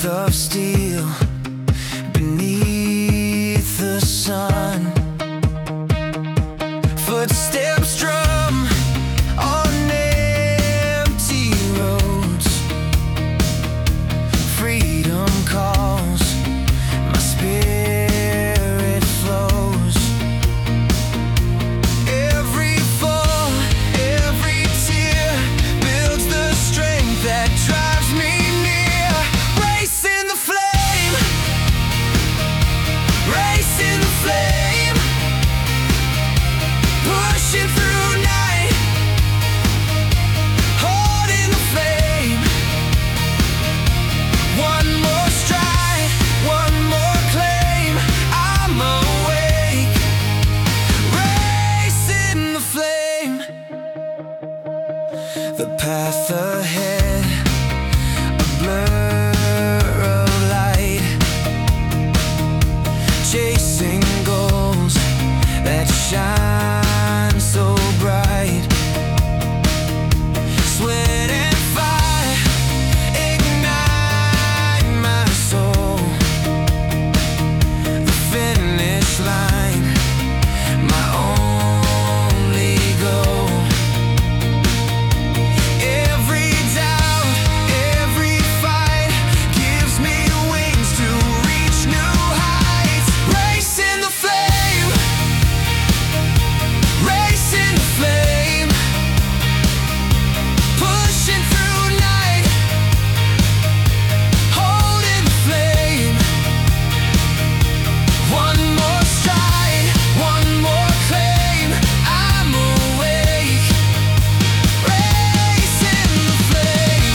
of steel beneath the sun. Footsteps drum on empty roads. Freedom calls, my spirit flows. Every fall, every tear builds the strength that drives me near. Racing the flame, racing the flame, pushing through night, holding the flame. One more stride, one more claim, I'm awake, racing the flame. The path ahead, a blur of light, chasing goals that shine so bright. Sweat and fire ignite my soul. The finish line, my only goal. Every doubt, every fight gives me wings to reach new heights. Racing the flame, racing the flame, pushing through night, holding the flame. One more stride, one more claim, I'm awake, racing the flame.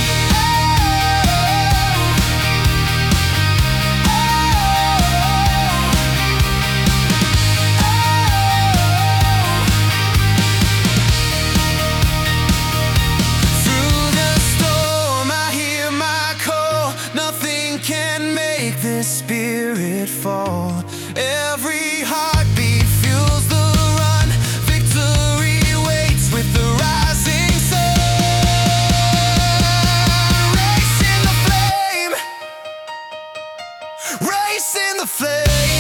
Through the storm I hear my call. Nothing can make this spirit fall. Every heartbeat fuels the run. Victory waits with the rising sun. Racing the flame, racing the flame.